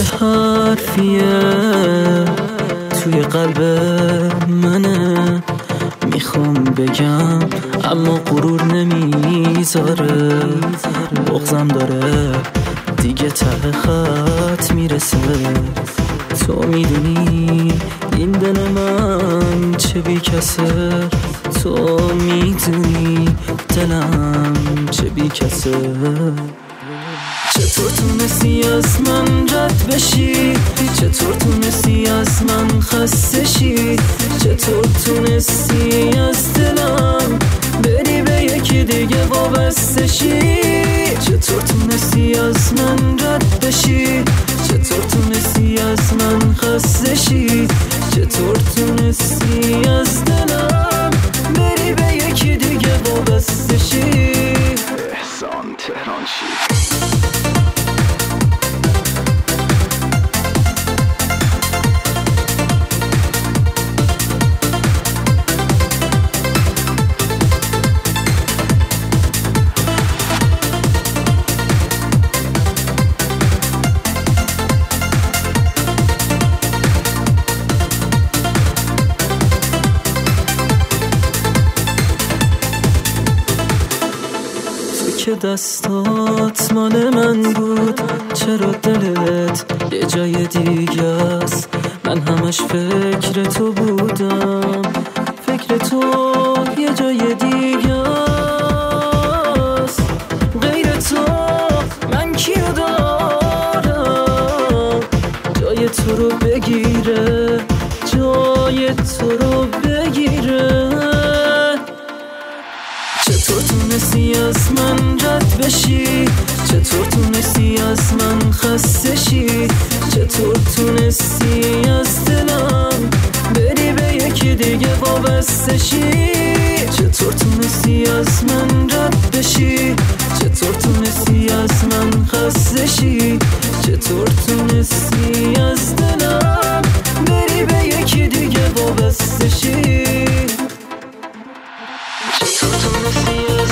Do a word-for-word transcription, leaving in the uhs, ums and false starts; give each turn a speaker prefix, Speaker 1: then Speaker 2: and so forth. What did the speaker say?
Speaker 1: یه حرفیه توی قلب منه، میخوام بگم اما غرور نمیذاره، بغضم داره دیگه ته خط میرسه. تو میدونی این دل من چه بی کسه، تو میدونی دلم چه بی کسه. چطور تونستی از من رد بشی، چطور تونستی از من خسته شی، چطور تونستی از دلم بری به یکی دیگه وابسته شی، چطور تونستی از من رد بشی، چطور تونستی از من خسته شی، چطور تونستی از دلم بری به یکی دیگه وابسته شی. احسان تهرانشی. که دستات مال من بود، چرا دلت یه جای دیگه است؟ من همش فکر تو بودم، فکر تو یه جای دیگه است. غیر تو من کیو دارم جای تو رو بگیره، جای تو رو بگیره. چطور تونستی از من رد بشی، چطور تونستی از من خسته شی، چطور تونستی از دلم بری به یکی دیگه وابسته شی، چطور تونستی از من رد بشی، چطور تونستی از من خسته شی، چطور تونستی از دلم بری به یکی دیگه وابسته شی، چطور تونستی از